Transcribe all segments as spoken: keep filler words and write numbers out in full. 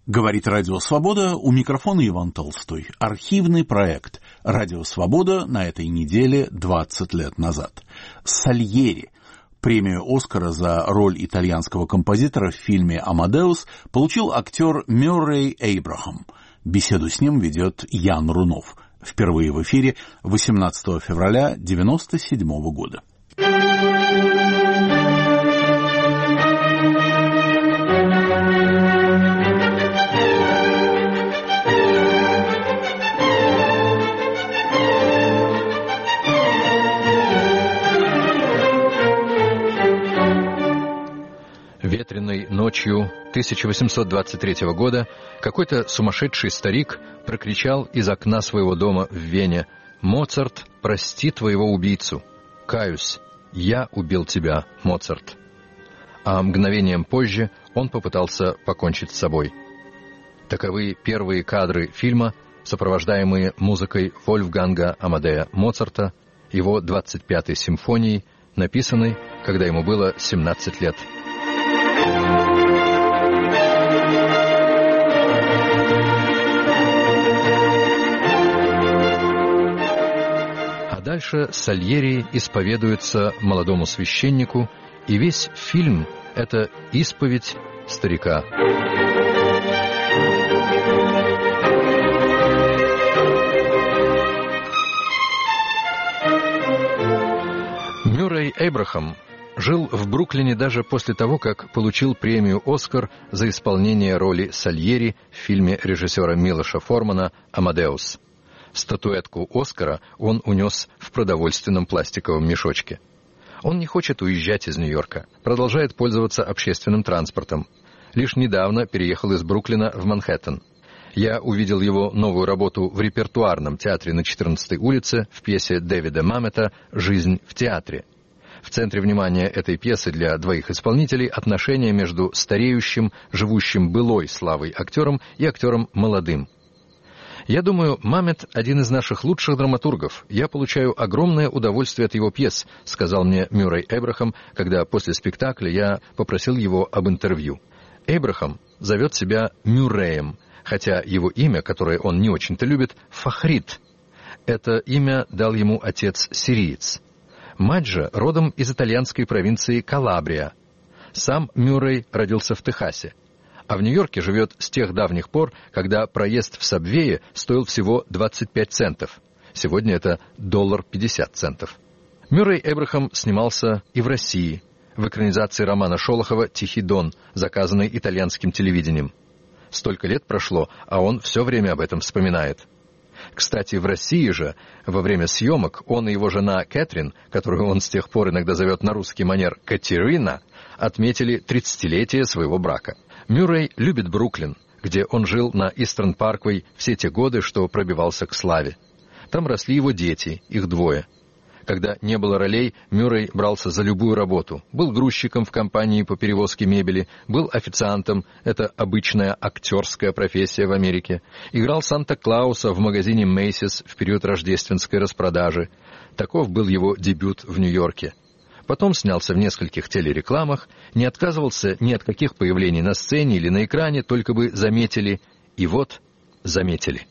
Говорит Радио Свобода, у микрофона Иван Толстой. Архивный проект Радио Свобода на этой неделе двадцать лет назад. Сальери. Премию «Оскара» за роль итальянского композитора в фильме «Амадеус» получил актер Мюррей Эйбрахам. Беседу с ним ведет Ян Рунов. Впервые в эфире восемнадцатого февраля девяносто седьмого года. Ветреной ночью тысяча восемьсот двадцать третьего года какой-то сумасшедший старик прокричал из окна своего дома в Вене: «Моцарт, прости твоего убийцу! Каюсь, я убил тебя, Моцарт!» А мгновением позже он попытался покончить с собой. Таковы первые кадры фильма, сопровождаемые музыкой Вольфганга Амадея Моцарта, его двадцать пятой симфонией, написанной, когда ему было семнадцать лет. А дальше Сальери исповедуется молодому священнику, и весь фильм — это исповедь старика. Мюррей Эйбрахам жил в Бруклине даже после того, как получил премию «Оскар» за исполнение роли Сальери в фильме режиссера Милоша Формана «Амадеус». Статуэтку «Оскара» он унес в продовольственном пластиковом мешочке. Он не хочет уезжать из Нью-Йорка, продолжает пользоваться общественным транспортом. Лишь недавно переехал из Бруклина в Манхэттен. Я увидел его новую работу в репертуарном театре на четырнадцатой улице в пьесе Дэвида Мамета «Жизнь в театре». В центре внимания этой пьесы для двоих исполнителей отношения между стареющим, живущим былой славой актером и актером молодым. Я думаю, Мамет — один из наших лучших драматургов. Я получаю огромное удовольствие от его пьес, сказал мне Мюррей Эйбрахам, когда после спектакля я попросил его об интервью. Эйбрахам зовет себя Мюрреем, хотя его имя, которое он не очень-то любит, Фахрит. Это имя дал ему отец-сириец. Мать же родом из итальянской провинции Калабрия. Сам Мюррей родился в Техасе, а в Нью-Йорке живет с тех давних пор, когда проезд в Сабвее стоил всего двадцать пять центов. Сегодня это доллар пятьдесят центов. Мюррей Эйбрахам снимался и в России, в экранизации романа Шолохова «Тихий Дон», заказанной итальянским телевидением. Столько лет прошло, а он все время об этом вспоминает. Кстати, в России же, во время съемок, он и его жена Кэтрин, которую он с тех пор иногда зовет на русский манер Катерина, отметили тридцатилетие своего брака. Мюррей любит Бруклин, где он жил на Истерн Парквей все те годы, что пробивался к славе. Там росли его дети, их двое. Когда не было ролей, Мюррей брался за любую работу. Был грузчиком в компании по перевозке мебели, был официантом, это обычная актерская профессия в Америке. Играл Санта-Клауса в магазине Мейсис в период рождественской распродажи. Таков был его дебют в Нью-Йорке. Потом снялся в нескольких телерекламах, не отказывался ни от каких появлений на сцене или на экране, только бы заметили. И вот заметили.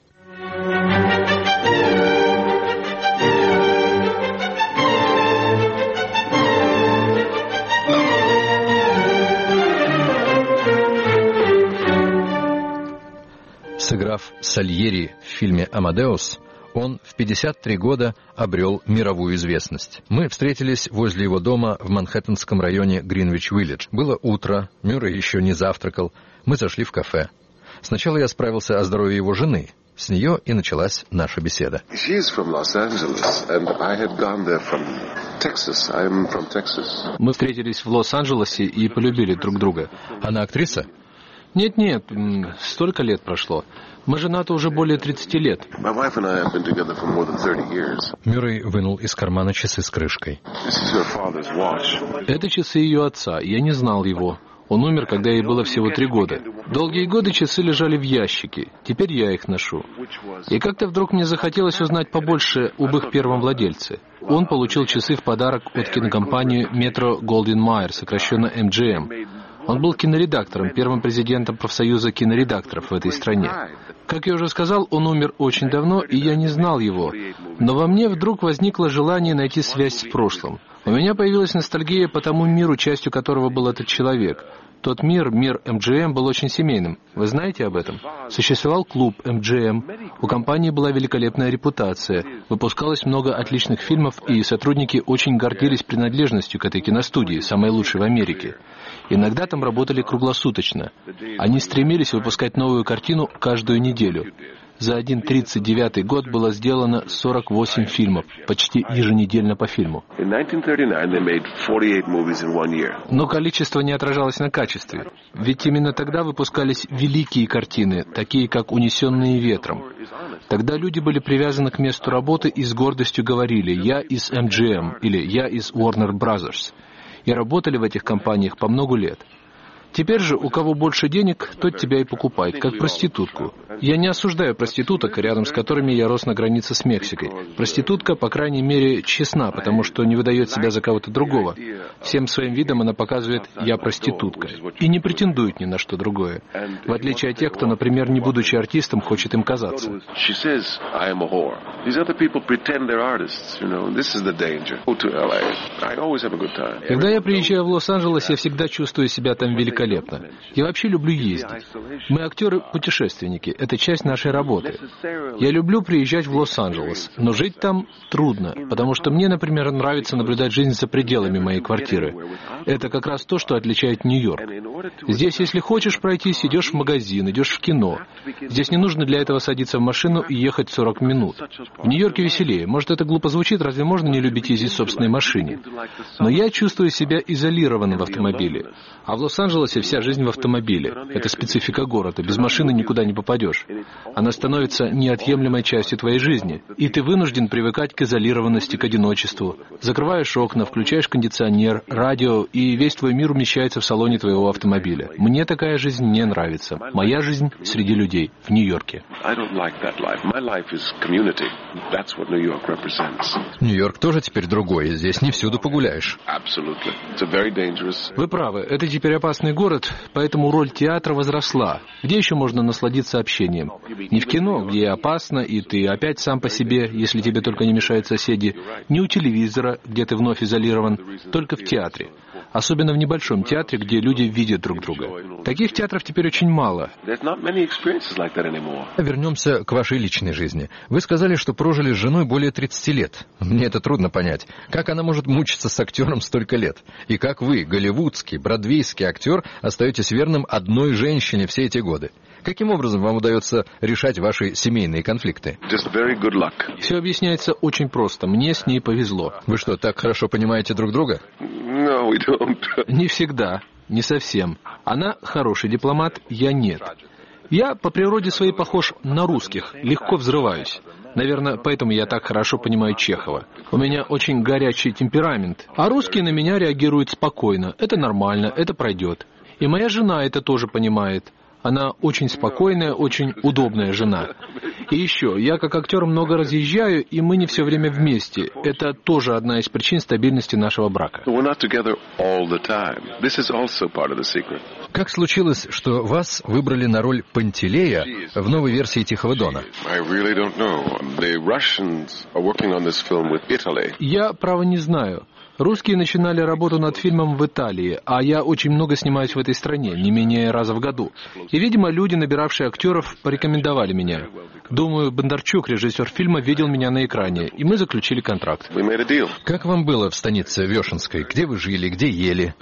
Сыграв Сальери в фильме «Амадеус», он в пятьдесят три года обрел мировую известность. Мы встретились возле его дома в манхэттенском районе Гринвич-Виллидж. Было утро, Мюррей еще не завтракал. Мы зашли в кафе. Сначала я справился о здоровье его жены. С нее и началась наша беседа. Мы встретились в Лос-Анджелесе и полюбили друг друга. Она актриса? Нет-нет, столько лет прошло. Мы женаты уже более тридцати лет. Мюррей вынул из кармана часы с крышкой. Это часы ее отца. Я не знал его. Он умер, когда ей было всего три года. Долгие годы часы лежали в ящике. Теперь я их ношу. И как-то вдруг мне захотелось узнать побольше об их первом владельце. Он получил часы в подарок от кинокомпании Metro-Goldwyn-Mayer, сокращенно эм джи эм. Он был киноредактором, первым президентом профсоюза киноредакторов в этой стране. Как я уже сказал, он умер очень давно, и я не знал его. Но во мне вдруг возникло желание найти связь с прошлым. У меня появилась ностальгия по тому миру, частью которого был этот человек. Тот мир, мир эм джи эм, был очень семейным. Вы знаете об этом? Существовал клуб эм джи эм. У компании была великолепная репутация. Выпускалось много отличных фильмов, и сотрудники очень гордились принадлежностью к этой киностудии, самой лучшей в Америке. Иногда там работали круглосуточно. Они стремились выпускать новую картину каждую неделю. За один тридцать девятый год было сделано сорок восемь фильмов, почти еженедельно по фильму. Но количество не отражалось на качестве. Ведь именно тогда выпускались великие картины, такие как «Унесенные ветром». Тогда люди были привязаны к месту работы и с гордостью говорили «Я из эм джи эм» или «Я из Warner Brothers». И работали в этих компаниях по много лет. Теперь же, у кого больше денег, тот тебя и покупает, как проститутку. Я не осуждаю проституток, рядом с которыми я рос на границе с Мексикой. Проститутка, по крайней мере, честна, потому что не выдает себя за кого-то другого. Всем своим видом она показывает «я проститутка» и не претендует ни на что другое. В отличие от тех, кто, например, не будучи артистом, хочет им казаться. Когда я приезжаю в Лос-Анджелес, я всегда чувствую себя там великолепно. Я вообще люблю ездить. Мы актеры-путешественники. Это часть нашей работы. Я люблю приезжать в Лос-Анджелес, но жить там трудно, потому что мне, например, нравится наблюдать жизнь за пределами моей квартиры. Это как раз то, что отличает Нью-Йорк. Здесь, если хочешь пройтись, идешь в магазин, идешь в кино. Здесь не нужно для этого садиться в машину и ехать сорок минут. В Нью-Йорке веселее. Может, это глупо звучит, разве можно не любить ездить в собственной машине? Но я чувствую себя изолированным в автомобиле. А в Лос-Анджелесе вся жизнь в автомобиле. Это специфика города. Без машины никуда не попадешь. Она становится неотъемлемой частью твоей жизни. И ты вынужден привыкать к изолированности, к одиночеству. Закрываешь окна, включаешь кондиционер, радио, и весь твой мир умещается в салоне твоего автомобиля. Мне такая жизнь не нравится. Моя жизнь среди людей, в Нью-Йорке. Нью-Йорк тоже теперь другой. Здесь не всюду погуляешь. Вы правы. Это теперь опасный город, поэтому роль театра возросла. Где еще можно насладиться общением? Не в кино, где опасно, и ты опять сам по себе, если тебе только не мешают соседи. Не у телевизора, где ты вновь изолирован. Только в театре. Особенно в небольшом театре, где люди видят друг друга. Таких театров теперь очень мало. Вернемся к вашей личной жизни. Вы сказали, что прожили с женой более тридцати лет. Мне это трудно понять. Как она может мучиться с актером столько лет? И как вы, голливудский, бродвейский актер, остаетесь верным одной женщине все эти годы? Каким образом вам удается решать ваши семейные конфликты? Все объясняется очень просто. Мне с ней повезло. Вы что, так хорошо понимаете друг друга? Не всегда, не совсем. Она хороший дипломат, я нет. Я по природе своей похож на русских, легко взрываюсь. Наверное, поэтому я так хорошо понимаю Чехова. У меня очень горячий темперамент, а русские на меня реагируют спокойно. Это нормально, это пройдет. И моя жена это тоже понимает. Она очень спокойная, очень удобная жена. И еще, я как актер много разъезжаю, и мы не все время вместе. Это тоже одна из причин стабильности нашего брака. Как случилось, что вас выбрали на роль Пантелея в новой версии «Тихого Дона»? Я, право, не знаю. Русские начинали работу над фильмом в Италии, а я очень много снимаюсь в этой стране, не менее раза в году. И, видимо, люди, набиравшие актеров, порекомендовали меня. Думаю, Бондарчук, режиссер фильма, видел меня на экране, и мы заключили контракт. Как вам было в станице Вешенской? Где вы жили, где ели?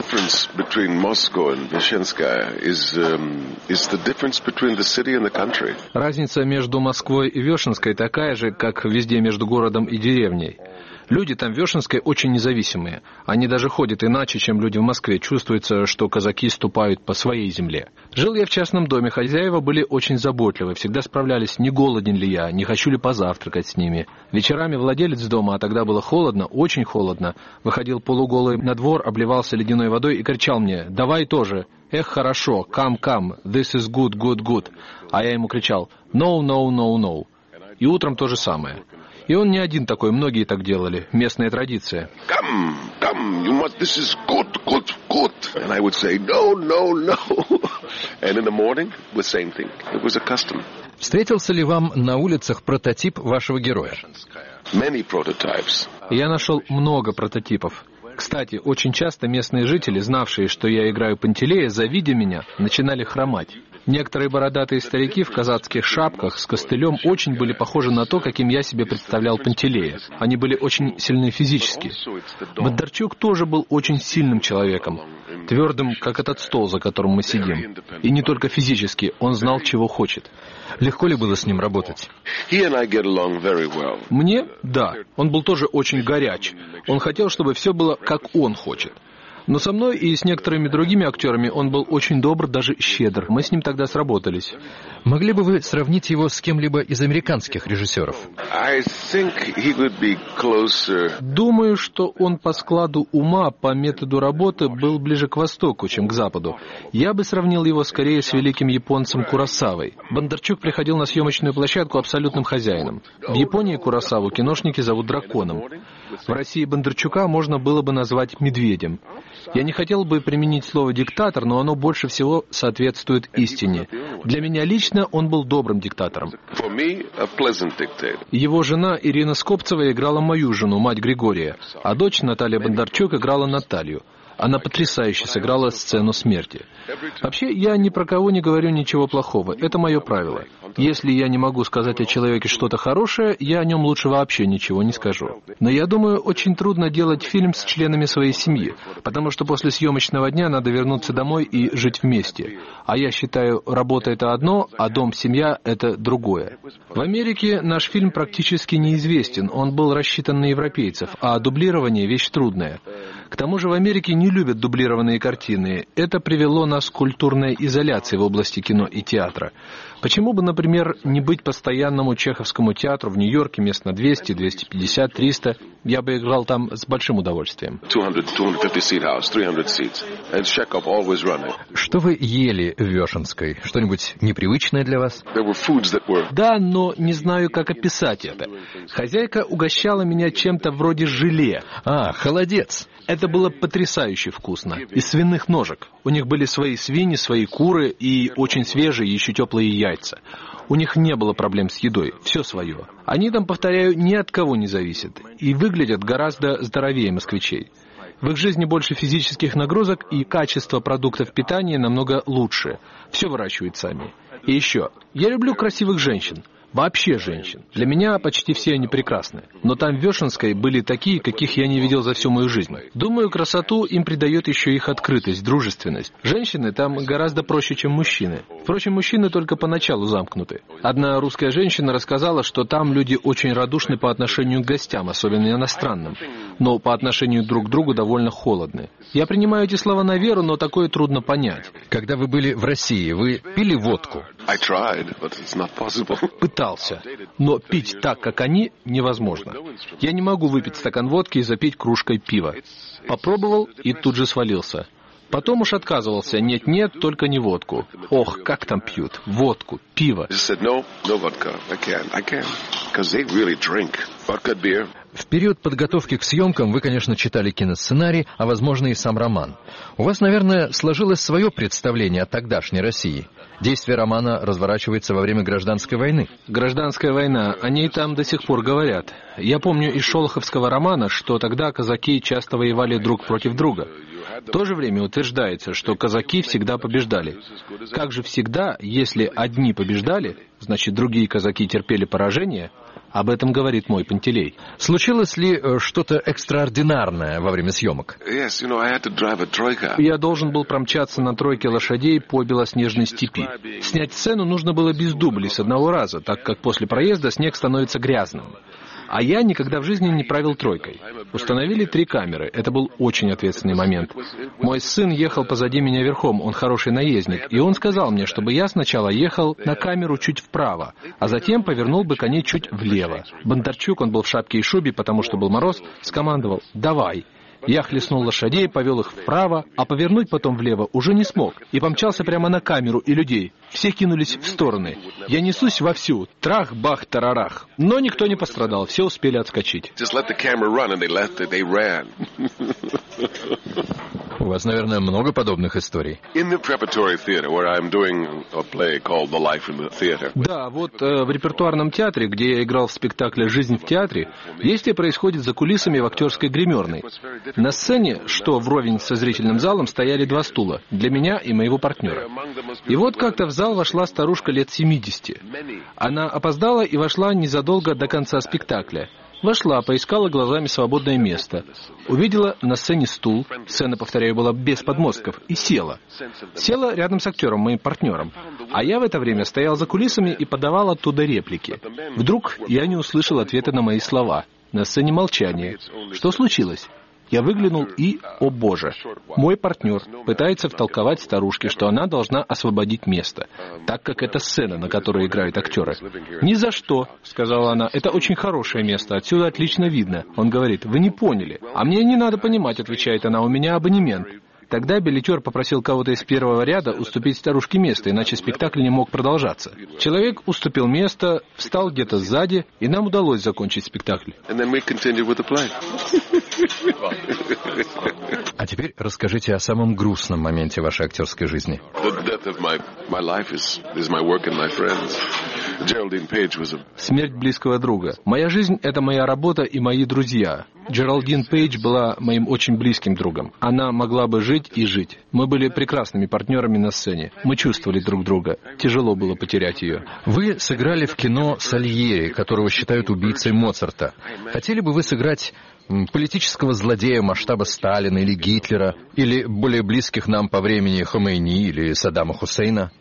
Разница между Москвой и Вешенской такая же, как везде между городом и деревней. Люди там в Вешенской очень независимые. Они даже ходят иначе, чем люди в Москве. Чувствуется, что казаки ступают по своей земле. Жил я в частном доме. Хозяева были очень заботливы. Всегда справлялись, не голоден ли я, не хочу ли позавтракать с ними. Вечерами владелец дома, а тогда было холодно, очень холодно, выходил полуголый на двор, обливался ледяной водой и кричал мне: «Давай тоже! Эх, хорошо! Come, come! This is good, good, good!» А я ему кричал: «No, no, no, no!» И утром то же самое. И он не один такой, многие так делали. Местная традиция. Come, come, you must, this is good, good, good. And I would say, no, no, no. And in the morning, the same thing. It was a custom. Встретился ли вам на улицах прототип вашего героя? Many prototypes. Я нашел много прототипов. Кстати, очень часто местные жители, знавшие, что я играю Пантелея, завидя меня, начинали хромать. Некоторые бородатые старики в казацких шапках с костылем очень были похожи на то, каким я себе представлял Пантелея. Они были очень сильны физически. Бондарчук тоже был очень сильным человеком, твердым, как этот стол, за которым мы сидим. И не только физически, он знал, чего хочет. Легко ли было с ним работать? Мне? Да. Он был тоже очень горяч. Он хотел, чтобы все было, как он хочет. Но со мной и с некоторыми другими актерами он был очень добр, даже щедр. Мы с ним тогда сработались. Могли бы вы сравнить его с кем-либо из американских режиссеров? Думаю, что он по складу ума, по методу работы был ближе к востоку, чем к западу. Я бы сравнил его скорее с великим японцем Куросавой. Бондарчук приходил на съемочную площадку абсолютным хозяином. В Японии Куросаву киношники зовут драконом. В России Бондарчука можно было бы назвать медведем. Я не хотел бы применить слово «диктатор», но оно больше всего соответствует истине. Для меня лично он был добрым диктатором. Его жена Ирина Скопцева играла мою жену, мать Григория, а дочь Наталья Бондарчук играла Наталью. Она потрясающе сыграла сцену смерти. Вообще, я ни про кого не говорю ничего плохого. Это мое правило. Если я не могу сказать о человеке что-то хорошее, я о нем лучше вообще ничего не скажу. Но я думаю, очень трудно делать фильм с членами своей семьи, потому что после съемочного дня надо вернуться домой и жить вместе. А я считаю, работа — это одно, а дом-семья — это другое. В Америке наш фильм практически неизвестен. Он был рассчитан на европейцев, а дублирование — вещь трудная. К тому же в Америке не любят дублированные картины. Это привело нас к культурной изоляции в области кино и театра. Почему бы, например, не быть постоянному чеховскому театру в Нью-Йорке мест на двести, двести пятьдесят, триста? Я бы играл там с большим удовольствием. Что вы ели в Вешенской? Что-нибудь непривычное для вас? Да, но не знаю, как описать это. Хозяйка угощала меня чем-то вроде желе. А, холодец. Это было потрясающе вкусно. Из свиных ножек. У них были свои свиньи, свои куры и очень свежие, еще теплые яйца. У них не было проблем с едой. Все свое. Они там, повторяю, ни от кого не зависят. И выглядят гораздо здоровее москвичей. В их жизни больше физических нагрузок, и качество продуктов питания намного лучше. Все выращивают сами. И еще. Я люблю красивых женщин. Вообще женщин. Для меня почти все они прекрасны. Но там в Вешенской были такие, каких я не видел за всю мою жизнь. Думаю, красоту им придает еще их открытость, дружественность. Женщины там гораздо проще, чем мужчины. Впрочем, мужчины только поначалу замкнуты. Одна русская женщина рассказала, что там люди очень радушны по отношению к гостям, особенно иностранным. Но по отношению друг к другу довольно холодны. Я принимаю эти слова на веру, но такое трудно понять. Когда вы были в России, вы пили водку? Пытался. Но пить так, как они, невозможно. Я не могу выпить стакан водки и запить кружкой пива. Попробовал и тут же свалился. Потом уж отказывался. Нет-нет, только не водку. Ох, как там пьют. Водку, пиво. В период подготовки к съемкам вы, конечно, читали киносценарий, а, возможно, и сам роман. У вас, наверное, сложилось свое представление о тогдашней России. Действие романа разворачивается во время гражданской войны. Гражданская война, о ней там до сих пор говорят. Я помню из шолоховского романа, что тогда казаки часто воевали друг против друга. В то же время утверждается, что казаки всегда побеждали. Как же всегда, если одни побеждали, значит, другие казаки терпели поражение? Об этом говорит мой Пантелей. Случилось ли что-то экстраординарное во время съемок? Я должен был промчаться на тройке лошадей по белоснежной степи. Снять сцену нужно было без дублей с одного раза, так как после проезда снег становится грязным. А я никогда в жизни не правил тройкой. Установили три камеры. Это был очень ответственный момент. Мой сын ехал позади меня верхом, он хороший наездник, и он сказал мне, чтобы я сначала ехал на камеру чуть вправо, а затем повернул бы коней чуть влево. Бондарчук, он был в шапке и шубе, потому что был мороз, скомандовал «давай». Я хлестнул лошадей, повел их вправо, а повернуть потом влево уже не смог. И помчался прямо на камеру и людей. Все кинулись в стороны. Я несусь вовсю. Трах-бах-тарарах. Но никто не пострадал, все успели отскочить. У вас, наверное, много подобных историй. Да, вот э, в репертуарном театре, где я играл в спектакле «Жизнь в театре», действие происходит за кулисами в актерской гримерной. На сцене, что вровень со зрительным залом, стояли два стула для меня и моего партнера. И вот как-то в зал вошла старушка лет семидесяти. Она опоздала и вошла незадолго до конца спектакля. Вошла, поискала глазами свободное место. Увидела на сцене стул, сцена, повторяю, была без подмостков, и села. Села рядом с актером, моим партнером. А я в это время стоял за кулисами и подавал оттуда реплики. Вдруг я не услышал ответа на мои слова. На сцене молчание. Что случилось? Я выглянул и, о боже, мой партнер пытается втолковать старушке, что она должна освободить место, так как это сцена, на которой играют актеры. «Ни за что», — сказала она, — «это очень хорошее место, отсюда отлично видно». Он говорит: «Вы не поняли». «А мне не надо понимать», — отвечает она, — «у меня абонемент». Тогда билетер попросил кого-то из первого ряда уступить старушке место, иначе спектакль не мог продолжаться. Человек уступил место, встал где-то сзади, и нам удалось закончить спектакль. А теперь расскажите о самом грустном моменте вашей актерской жизни. Смерть близкого друга. Моя жизнь — это моя работа и мои друзья. Джеральдин Пейдж была моим очень близким другом. Она могла бы жить и жить. Мы были прекрасными партнерами на сцене. Мы чувствовали друг друга. Тяжело было потерять ее. Вы сыграли в кино Сальери, которого считают убийцей Моцарта. Хотели бы вы сыграть политического злодея масштаба Сталина или Гитлера, или более близких нам по времени Хомейни или Саддама Хусейна?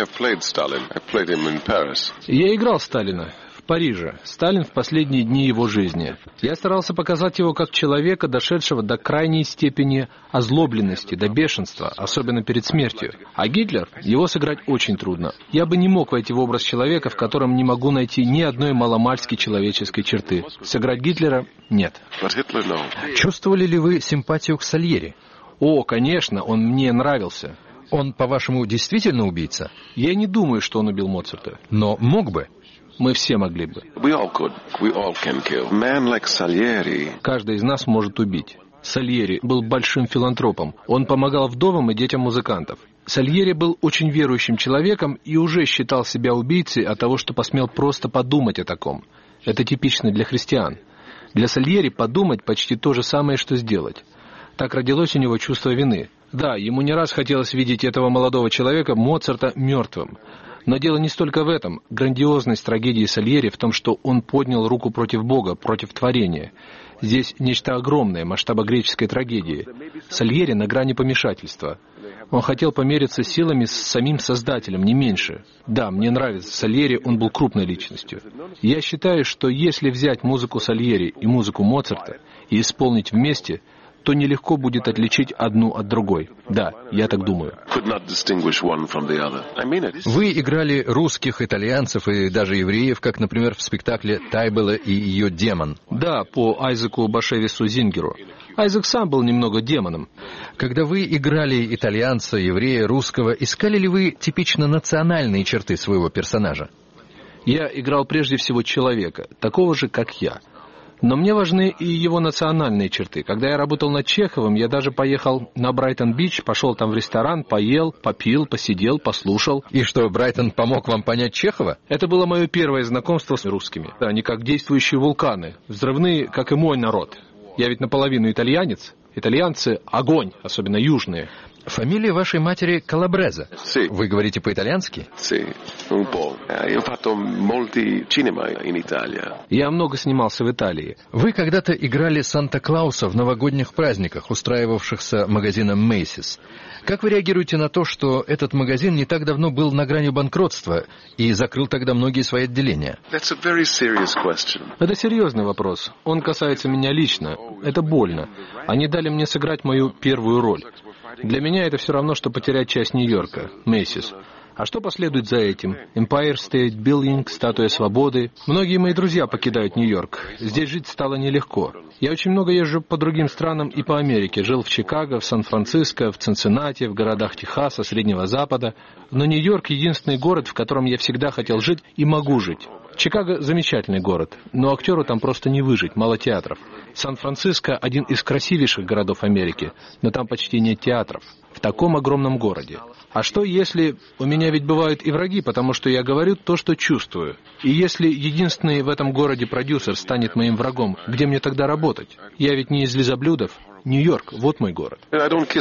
Я играл Сталина в Париже. Сталин в последние дни его жизни. Я старался показать его как человека, дошедшего до крайней степени озлобленности, до бешенства, особенно перед смертью. А Гитлер, его сыграть очень трудно. Я бы не мог войти в образ человека, в котором не могу найти ни одной маломальски человеческой черты. Сыграть Гитлера — нет. Чувствовали ли вы симпатию к Сальери? О, конечно, он мне нравился. Он, по-вашему, действительно убийца? Я не думаю, что он убил Моцарта. Но мог бы. Мы все могли бы. Каждый из нас может убить. Сальери был большим филантропом. Он помогал вдовам и детям музыкантов. Сальери был очень верующим человеком и уже считал себя убийцей от того, что посмел просто подумать о таком. Это типично для христиан. Для Сальери подумать почти то же самое, что сделать. Так родилось у него чувство вины. Да, ему не раз хотелось видеть этого молодого человека, Моцарта, мертвым. Но дело не столько в этом. Грандиозность трагедии Сальери в том, что он поднял руку против Бога, против творения. Здесь нечто огромное, масштаба греческой трагедии. Сальери на грани помешательства. Он хотел помериться силами с самим Создателем, не меньше. Да, мне нравится Сальери, он был крупной личностью. Я считаю, что если взять музыку Сальери и музыку Моцарта и исполнить вместе, то нелегко будет отличить одну от другой. Да, я так думаю. Вы играли русских, итальянцев и даже евреев, как, например, в спектакле «Тайбелла и ее демон». Да, по Айзеку Башевису Зингеру. Айзек сам был немного демоном. Когда вы играли итальянца, еврея, русского, искали ли вы типично национальные черты своего персонажа? Я играл прежде всего человека, такого же, как я. Но мне важны и его национальные черты. Когда я работал над Чеховым, я даже поехал на Брайтон-Бич, пошел там в ресторан, поел, попил, посидел, послушал. И что, Брайтон помог вам понять Чехова? Это было мое первое знакомство с русскими. Они как действующие вулканы, взрывные, как и мой народ. Я ведь наполовину итальянец. Итальянцы — огонь, особенно южные. Фамилия вашей матери Калабреза. Sì. Вы говорите по-итальянски? Sì, un po'. Io ho fatto molti cinema in Italia. Я много снимался в Италии. Вы когда-то играли Санта-Клауса в новогодних праздниках, устраивавшихся магазином Мейсис. Как вы реагируете на то, что этот магазин не так давно был на грани банкротства и закрыл тогда многие свои отделения? That's a very serious question. Это серьезный вопрос. Он касается меня лично. Это больно. Они дали мне сыграть мою первую роль. Для меня это все равно, что потерять часть Нью-Йорка, Мейсис. А что последует за этим? Empire State Building, Статуя Свободы. Многие мои друзья покидают Нью-Йорк. Здесь жить стало нелегко. Я очень много езжу по другим странам и по Америке. Жил в Чикаго, в Сан-Франциско, в Цинциннати, в городах Техаса, Среднего Запада. Но Нью-Йорк — единственный город, в котором я всегда хотел жить и могу жить. Чикаго замечательный город, но актеру там просто не выжить, мало театров. Сан-Франциско один из красивейших городов Америки, но там почти нет театров. В таком огромном городе. А что если... У меня ведь бывают и враги, потому что я говорю то, что чувствую. И если единственный в этом городе продюсер станет моим врагом, где мне тогда работать? Я ведь не из лизоблюдов. Нью-Йорк, вот мой город. У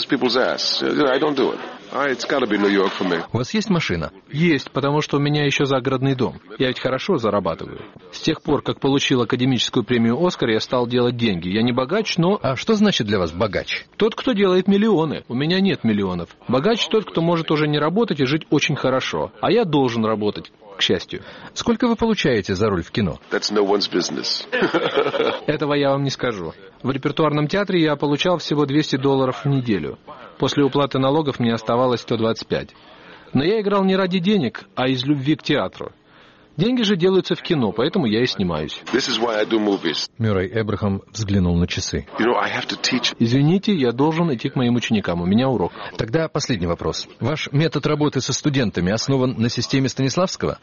вас есть машина? Есть, потому что у меня еще загородный дом. Я ведь хорошо зарабатываю. С тех пор, как получил академическую премию «Оскар», я стал делать деньги. Я не богач, но... А что значит для вас богач? Тот, кто делает миллионы. У меня нет миллионов. Богач тот, кто может уже не работать и жить очень хорошо. А я должен работать. К счастью. Сколько вы получаете за роль в кино? Этого я вам не скажу. В репертуарном театре я получал всего двести долларов в неделю. После уплаты налогов мне оставалось сто двадцать пять. Но я играл не ради денег, а из любви к театру. Деньги же делаются в кино, поэтому я и снимаюсь. Мюррей Эбрахам взглянул на часы. Извините, я должен идти к моим ученикам, у меня урок. Тогда последний вопрос. Ваш метод работы со студентами основан на системе Станиславского?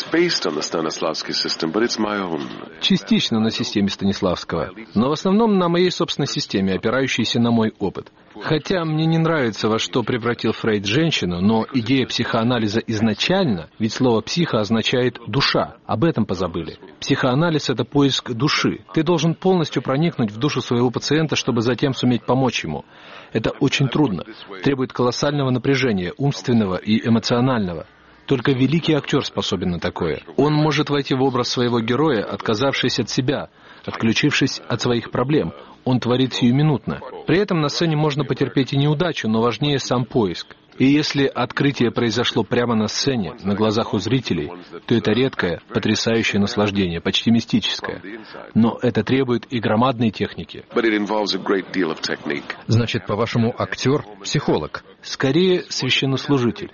Частично на системе Станиславского, но в основном на моей собственной системе, опирающейся на мой опыт. Хотя мне не нравится, во что превратил Фрейд женщину, но идея психоанализа изначально, ведь слово «психо» означает «душа». Об этом позабыли. Психоанализ — это поиск души. Ты должен полностью проникнуть в душу своего пациента, чтобы затем суметь помочь ему. Это очень трудно. Требует колоссального напряжения, умственного и эмоционального. Только великий актер способен на такое. Он может войти в образ своего героя, отказавшись от себя, отключившись от своих проблем. Он творит сиюминутно. При этом на сцене можно потерпеть и неудачу, но важнее сам поиск. И если открытие произошло прямо на сцене, на глазах у зрителей, то это редкое, потрясающее наслаждение, почти мистическое. Но это требует и громадной техники. Значит, по-вашему, актер — психолог? Скорее, священнослужитель.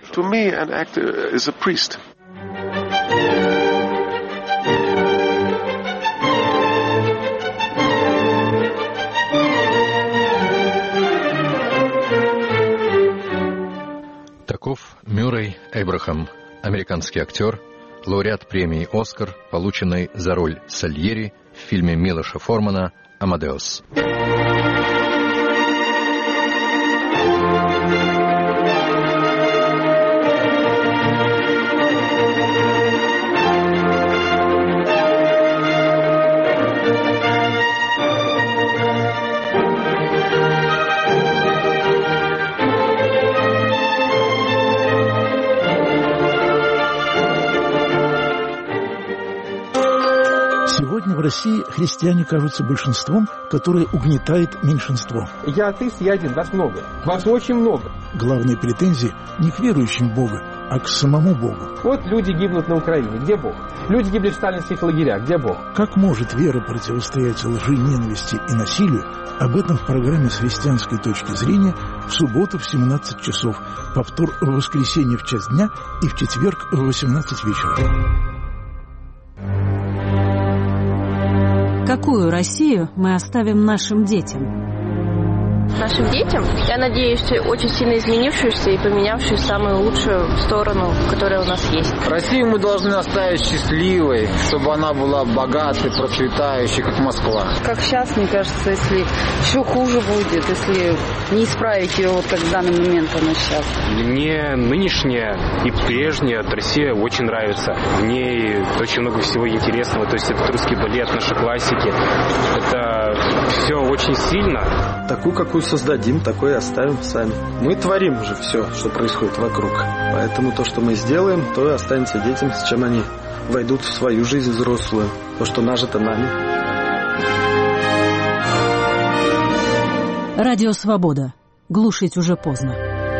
Таков Мюррей Эбрахам, американский актер, лауреат премии «Оскар», полученной за роль Сальери в фильме Милоша Формана «Амадеус». Сегодня в России христиане кажутся большинством, которое угнетает меньшинство. Я атеист, я один, вас много. Вас очень много. Главные претензии не к верующим в Бога, а к самому Богу. Вот люди гибнут на Украине. Где Бог? Люди гибли в сталинских лагерях. Где Бог? Как может вера противостоять лжи, ненависти и насилию? Об этом в программе «С христианской точки зрения» в субботу в семнадцать часов, повтор в воскресенье в час дня и в четверг в восемнадцать вечера. Какую Россию мы оставим нашим детям? Нашим детям, я надеюсь, очень сильно изменившуюся и поменявшуюся в самую лучшую сторону, которая у нас есть. Россию мы должны оставить счастливой, чтобы она была богатой, процветающей, как Москва. Как сейчас, мне кажется, если еще хуже будет, если не исправить ее, вот как в данный момент она сейчас. Мне нынешняя и прежняя Россия очень нравится. В ней очень много всего интересного. То есть это русский балет, наши классики. Это все очень сильно. Такую, какую создадим, такой и оставим сами. Мы творим уже все, что происходит вокруг. Поэтому то, что мы сделаем, то и останется детям, с чем они войдут в свою жизнь взрослую. То, что нажито нами. Радио «Свобода». Глушить уже поздно.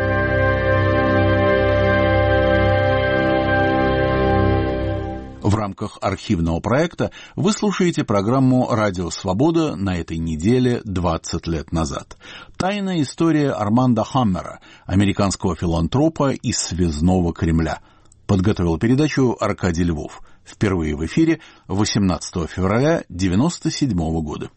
В рамках архивного проекта вы слушаете программу «Радио Свобода» на этой неделе двадцать лет назад. Тайная история Армандо Хаммера, американского филантропа из связного Кремля. Подготовил передачу Аркадий Львов. Впервые в эфире восемнадцатого февраля девяносто седьмого года.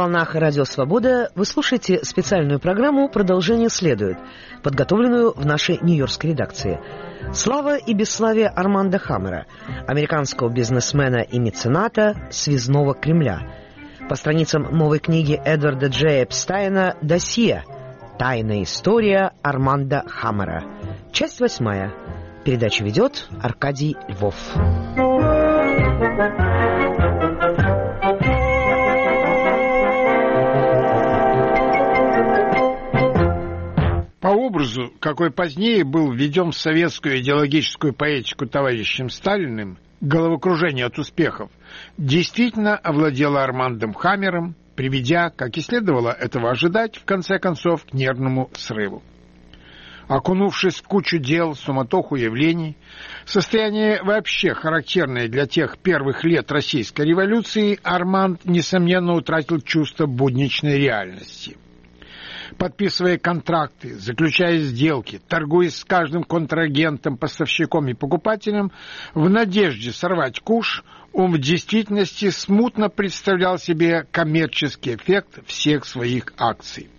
волнах Радио Свобода вы слушаете специальную программу «Продолжение следует», подготовленную в нашей нью-йоркской редакции. Слава и бесславие Арманда Хаммера, американского бизнесмена и мецената связного Кремля. По страницам новой книги Эдварда Джея Эпстайна «Досье. Тайная история Арманда Хаммера». Часть восьмая. Передачу ведет Аркадий Львов. По образу, какой позднее был введен в советскую идеологическую поэтику товарищем Сталиным, головокружение от успехов действительно овладело Армандом Хаммером, приведя, как и следовало этого ожидать, в конце концов, к нервному срыву. Окунувшись в кучу дел, суматоху явлений, состояние вообще характерное для тех первых лет Российской революции, Арманд, несомненно, утратил чувство будничной реальности. Подписывая контракты, заключая сделки, торгуясь с каждым контрагентом, поставщиком и покупателем, в надежде сорвать куш, он в действительности смутно представлял себе коммерческий эффект всех своих акций.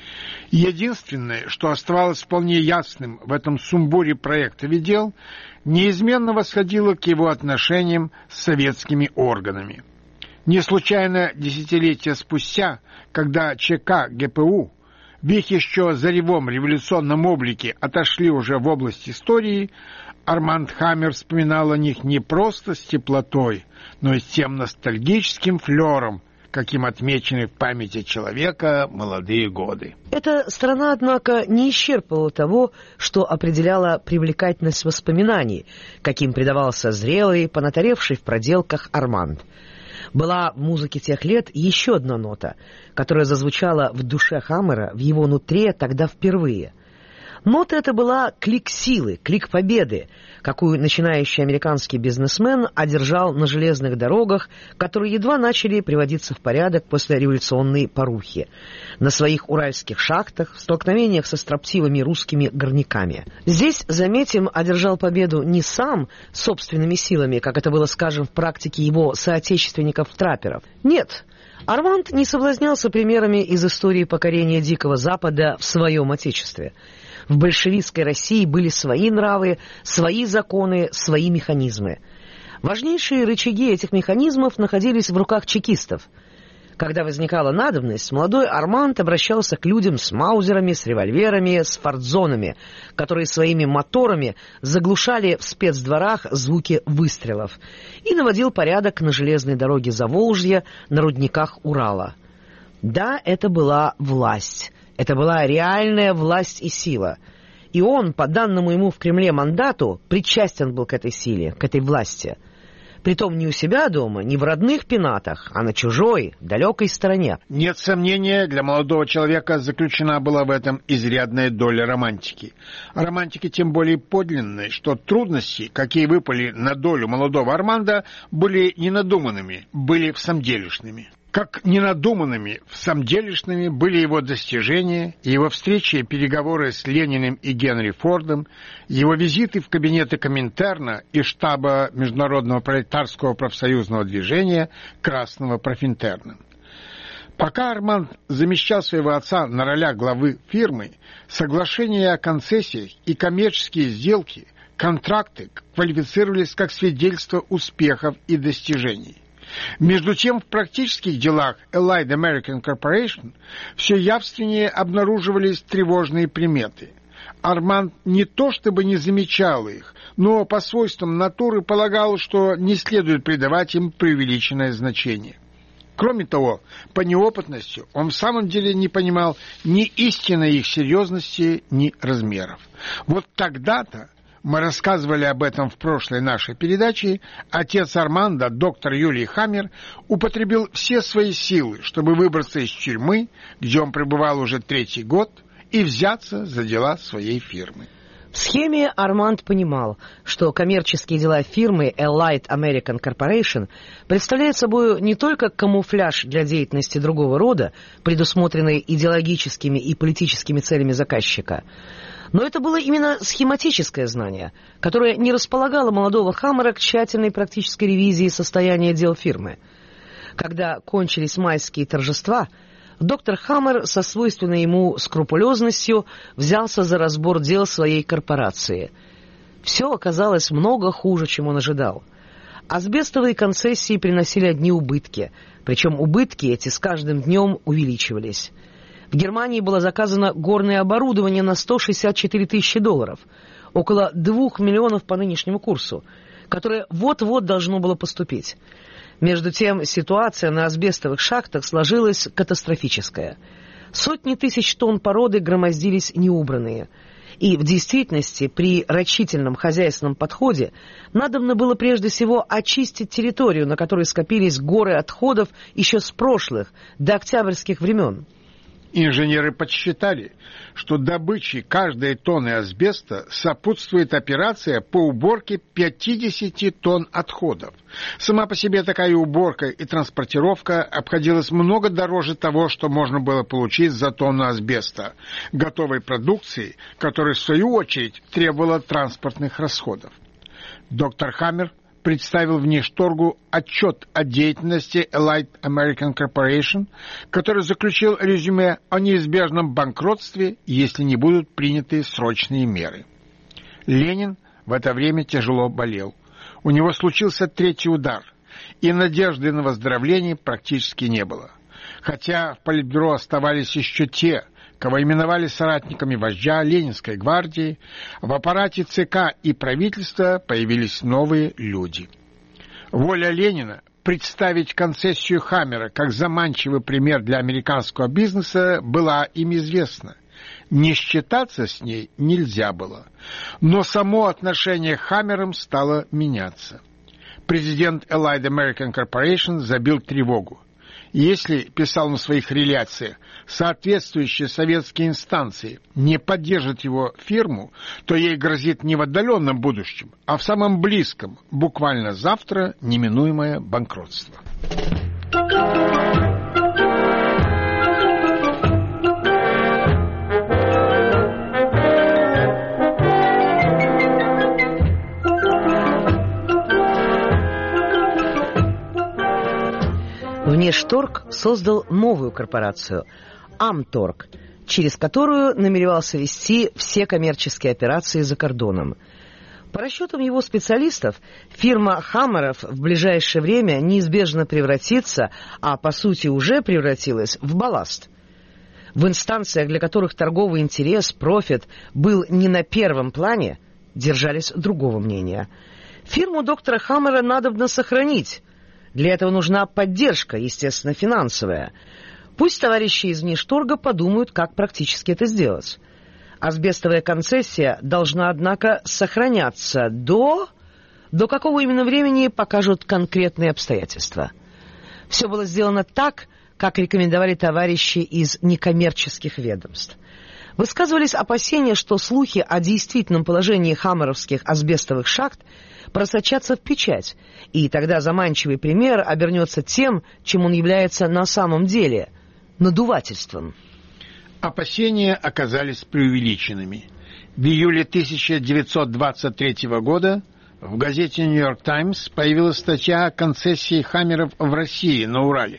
Единственное, что оставалось вполне ясным в этом сумбуре проектов и дел, неизменно восходило к его отношениям с советскими органами. Не случайно десятилетия спустя, когда ЧК ГПУ в их еще заревом революционном облике отошли уже в область истории, Арманд Хаммер вспоминал о них не просто с теплотой, но и с тем ностальгическим флером, каким отмечены в памяти человека молодые годы. Эта сторона, однако, не исчерпывала того, что определяло привлекательность воспоминаний, каким предавался зрелый, понатаревший в проделках Арманд. Была в музыке тех лет еще одна нота, которая зазвучала в душе Хаммера, в его нутре тогда впервые. Нота эта была клик силы, клик победы, какую начинающий американский бизнесмен одержал на железных дорогах, которые едва начали приводиться в порядок после революционной порухи, на своих уральских шахтах, в столкновениях со строптивыми русскими горняками. Здесь, заметим, одержал победу не сам собственными силами, как это было, скажем, в практике его соотечественников-трапперов. Нет, Арманд не соблазнялся примерами из истории покорения Дикого Запада в своем отечестве. В большевистской России были свои нравы, свои законы, свои механизмы. Важнейшие рычаги этих механизмов находились в руках чекистов. Когда возникала надобность, молодой Арманд обращался к людям с маузерами, с револьверами, с фордзонами, которые своими моторами заглушали в спецдворах звуки выстрелов, и наводил порядок на железной дороге Заволжья, на рудниках Урала. Да, это была власть. Это была реальная власть и сила. И он, по данному ему в Кремле мандату, причастен был к этой силе, к этой власти. Притом не у себя дома, не в родных пенатах, а на чужой, далекой стороне. Нет сомнения, для молодого человека заключена была в этом изрядная доля романтики. Романтики тем более подлинной, что трудности, какие выпали на долю молодого Арманда, были не надуманными, были всамделишными. Как ненадуманными, всамделишными были его достижения, его встречи и переговоры с Лениным и Генри Фордом, его визиты в кабинеты Коминтерна и штаба Международного пролетарского профсоюзного движения Красного Профинтерна. Пока Арманд замещал своего отца на ролях главы фирмы, соглашения о концессиях и коммерческие сделки, контракты квалифицировались как свидетельство успехов и достижений. Между тем, в практических делах Allied American Corporation все явственнее обнаруживались тревожные приметы. Арманд не то чтобы не замечал их, но по свойствам натуры полагал, что не следует придавать им преувеличенное значение. Кроме того, по неопытности он в самом деле не понимал ни истинной их серьезности, ни размеров. Вот тогда-то, мы рассказывали об этом в прошлой нашей передаче, отец Арманда, доктор Юлий Хаммер, употребил все свои силы, чтобы выбраться из тюрьмы, где он пребывал уже третий год, и взяться за дела своей фирмы. В схеме Арманд понимал, что коммерческие дела фирмы Allied American Corporation представляют собой не только камуфляж для деятельности другого рода, предусмотренной идеологическими и политическими целями заказчика, но это было именно схематическое знание, которое не располагало молодого Хаммера к тщательной практической ревизии состояния дел фирмы. Когда кончились майские торжества, доктор Хаммер со свойственной ему скрупулезностью взялся за разбор дел своей корпорации. Все оказалось много хуже, чем он ожидал. Асбестовые концессии приносили одни убытки, причем убытки эти с каждым днем увеличивались. В Германии было заказано горное оборудование на сто шестьдесят четыре тысячи долларов, около двух миллионов по нынешнему курсу, которое вот-вот должно было поступить. Между тем, ситуация на асбестовых шахтах сложилась катастрофическая. Сотни тысяч тонн породы громоздились неубранные. И в действительности при рачительном хозяйственном подходе надобно было прежде всего очистить территорию, на которой скопились горы отходов еще с прошлых, до октябрьских времен. Инженеры подсчитали, что добыче каждой тонны асбеста сопутствует операция по уборке пятьдесят тонн отходов. Сама по себе такая уборка и транспортировка обходилась много дороже того, что можно было получить за тонну асбеста, готовой продукции, которая в свою очередь требовала транспортных расходов. Доктор Хаммер представил внешторгу отчет о деятельности Allied American Corporation, который заключил резюме о неизбежном банкротстве, если не будут приняты срочные меры. Ленин в это время тяжело болел. У него случился третий удар, и надежды на выздоровление практически не было. Хотя в Политбюро оставались еще те, кого именовали соратниками вождя Ленинской гвардии, в аппарате ЦК и правительства появились новые люди. Воля Ленина представить концессию Хаммера как заманчивый пример для американского бизнеса была им известна. Не считаться с ней нельзя было. Но само отношение к Хаммерам стало меняться. Президент Allied American Corporation забил тревогу. Если, писал на своих реляциях, соответствующие советские инстанции не поддержат его фирму, то ей грозит не в отдаленном будущем, а в самом близком, буквально завтра, неминуемое банкротство. Внешторг создал новую корпорацию Амторг, через которую намеревался вести все коммерческие операции за кордоном. По расчетам его специалистов, фирма Хаммеров в ближайшее время неизбежно превратится, а по сути уже превратилась, в балласт. В инстанциях, для которых торговый интерес, профит, был не на первом плане, держались другого мнения. Фирму доктора Хаммера надобно сохранить. Для этого нужна поддержка, естественно, финансовая. Пусть товарищи из внешторга подумают, как практически это сделать. Асбестовая концессия должна, однако, сохраняться до... До какого именно времени покажут конкретные обстоятельства. Все было сделано так, как рекомендовали товарищи из некоммерческих ведомств. Высказывались опасения, что слухи о действительном положении хаммеровских асбестовых шахт просочатся в печать, и тогда заманчивый пример обернется тем, чем он является на самом деле – надувательством. Опасения оказались преувеличенными. В июле тысяча девятьсот двадцать третьего года в газете «Нью-Йорк Таймс» появилась статья о концессии Хаммеров в России на Урале.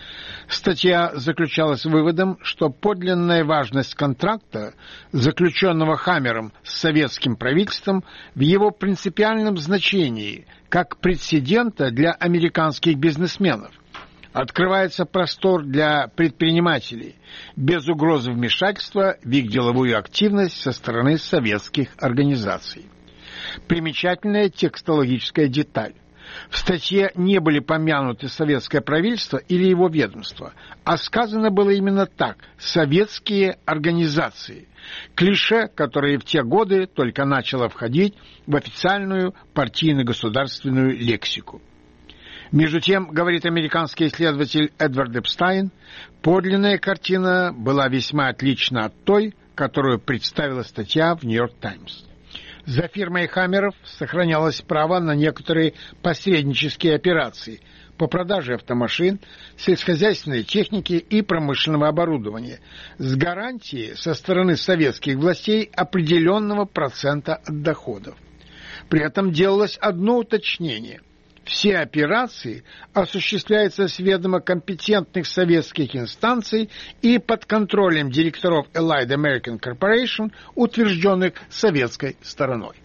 Статья заключалась выводом, что подлинная важность контракта, заключенного Хаммером с советским правительством, в его принципиальном значении, как прецедента для американских бизнесменов. Открывается простор для предпринимателей, без угрозы вмешательства в их деловую активность со стороны советских организаций. Примечательная текстологическая деталь. В статье не были помянуты советское правительство или его ведомство, а сказано было именно так – советские организации. Клише, которое в те годы только начало входить в официальную партийно-государственную лексику. Между тем, говорит американский исследователь Эдвард Эпстайн, подлинная картина была весьма отлична от той, которую представила статья в «Нью-Йорк Таймс». За фирмой Хаммеров сохранялось право на некоторые посреднические операции по продаже автомашин, сельскохозяйственной техники и промышленного оборудования с гарантией со стороны советских властей определенного процента от доходов. При этом делалось одно уточнение. Все операции осуществляются с ведома компетентных советских инстанций и под контролем директоров Allied American Corporation, утвержденных советской стороной.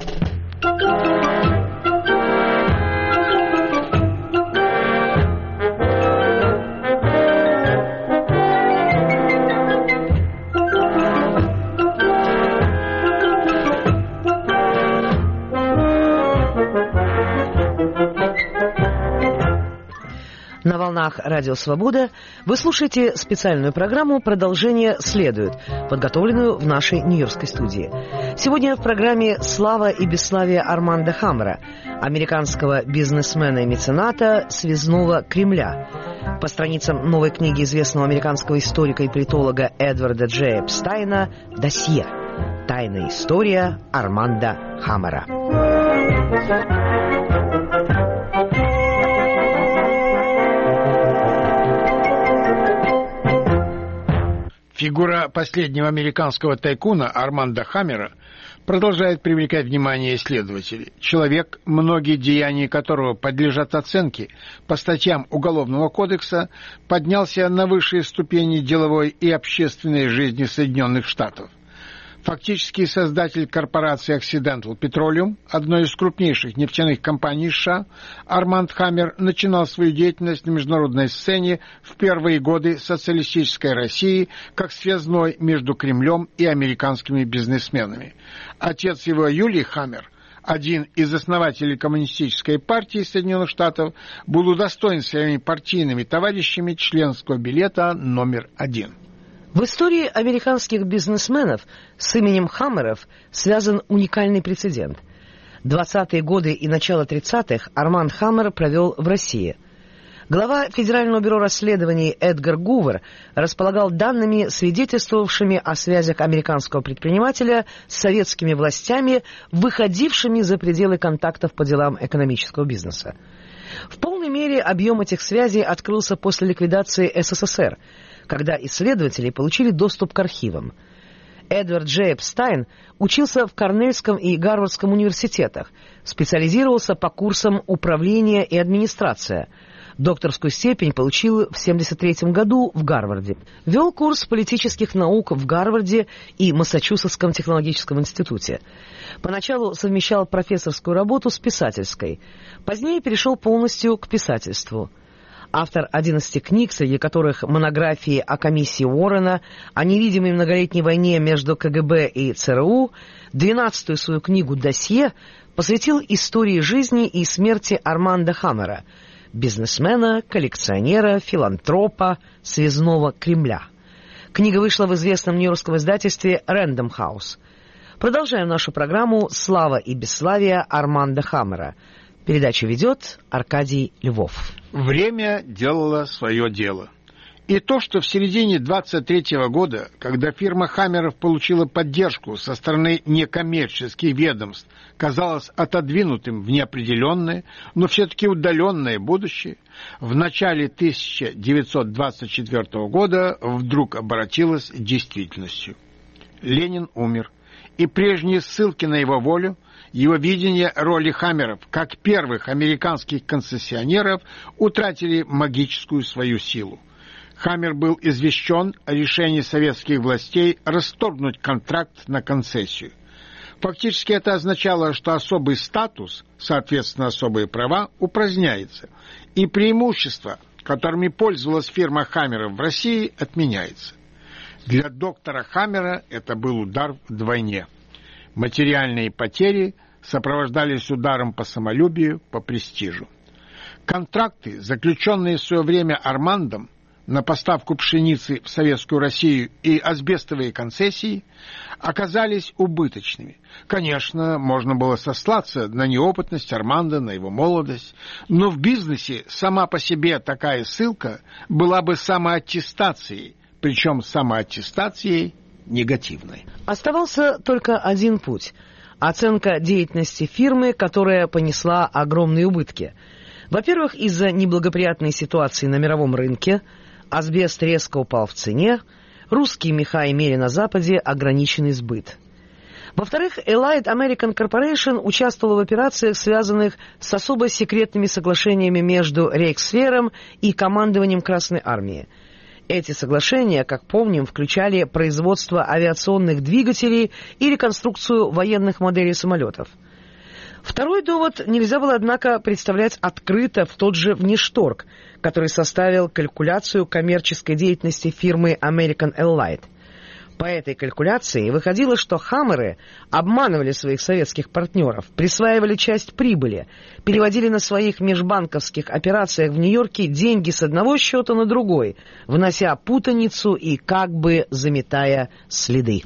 На волнах Радио Свобода вы слушаете специальную программу «Продолжение следует», подготовленную в нашей нью-йоркской студии. Сегодня в программе «Слава и бесславие Армандо Хаммера», американского бизнесмена и мецената связного Кремля. По страницам новой книги известного американского историка и политолога Эдварда Джей Эпстайна «Досье. Тайная история Армандо Хаммера». Фигура последнего американского тайкуна Армандо Хаммера продолжает привлекать внимание исследователей. Человек, многие деяния которого подлежат оценке по статьям Уголовного кодекса, поднялся на высшие ступени деловой и общественной жизни Соединенных Штатов. Фактически создатель корпорации Occidental Petroleum, одной из крупнейших нефтяных компаний США, Арманд Хаммер начинал свою деятельность на международной сцене в первые годы социалистической России как связной между Кремлем и американскими бизнесменами. Отец его, Юлий Хаммер, один из основателей Коммунистической партии Соединенных Штатов, был удостоен своими партийными товарищами членского билета номер один. В истории американских бизнесменов с именем Хаммеров связан уникальный прецедент. двадцатые годы и начало тридцатых Арманд Хаммер провел в России. Глава Федерального бюро расследований Эдгар Гувер располагал данными, свидетельствовавшими о связях американского предпринимателя с советскими властями, выходившими за пределы контактов по делам экономического бизнеса. В полной мере объем этих связей открылся после ликвидации эс эс эс эр, когда исследователи получили доступ к архивам. Эдвард Джей Эпстайн учился в Корнельском и Гарвардском университетах, специализировался по курсам управления и администрация. Докторскую степень получил в семьдесят третьем году в Гарварде. Вел курс политических наук в Гарварде и Массачусетском технологическом институте. Поначалу совмещал профессорскую работу с писательской. Позднее перешел полностью к писательству. Автор одиннадцати книг, среди которых монографии о комиссии Уоррена, о невидимой многолетней войне между ка гэ бэ и цэ эр у, двенадцатую свою книгу «Досье» посвятил истории жизни и смерти Армандо Хаммера, бизнесмена, коллекционера, филантропа, связного Кремля. Книга вышла в известном нью-йоркском издательстве Random House. Продолжаем нашу программу «Слава и бесславие Армандо Хаммера». Передачу ведет Аркадий Львов. Время делало свое дело. И то, что в середине двадцать третьего года, когда фирма Хаммеров получила поддержку со стороны некоммерческих ведомств, казалось отодвинутым в неопределенное, но все-таки удаленное будущее, в начале тысяча девятьсот двадцать четвёртого года вдруг обратилось действительностью. Ленин умер, и прежние ссылки на его волю, его видение роли Хаммеров как первых американских концессионеров утратили магическую свою силу. Хаммер был извещен о решении советских властей расторгнуть контракт на концессию. Фактически это означало, что особый статус, соответственно особые права, упраздняется, и преимущества, которыми пользовалась фирма Хаммеров в России, отменяется. Для доктора Хаммера это был удар вдвойне. Материальные потери сопровождались ударом по самолюбию, по престижу. Контракты, заключенные в свое время Армандом на поставку пшеницы в Советскую Россию и асбестовые концессии, оказались убыточными. Конечно, можно было сослаться на неопытность Армандо, на его молодость, но в бизнесе сама по себе такая ссылка была бы самоаттестацией, причем самоаттестацией негативной. Оставался только один путь – оценка деятельности фирмы, которая понесла огромные убытки. Во-первых, из-за неблагоприятной ситуации на мировом рынке, асбест резко упал в цене, русские меха имели на Западе ограниченный сбыт. Во-вторых, Elite American Corporation участвовала в операциях, связанных с особо секретными соглашениями между Рейхсвером и командованием Красной Армии. Эти соглашения, как помним, включали производство авиационных двигателей и реконструкцию военных моделей самолетов. Второй довод нельзя было, однако, представлять открыто в тот же внешторг, который составил калькуляцию коммерческой деятельности фирмы American Elite. По этой калькуляции выходило, что «Хаммеры» обманывали своих советских партнеров, присваивали часть прибыли, переводили на своих межбанковских операциях в Нью-Йорке деньги с одного счета на другой, внося путаницу и как бы заметая следы.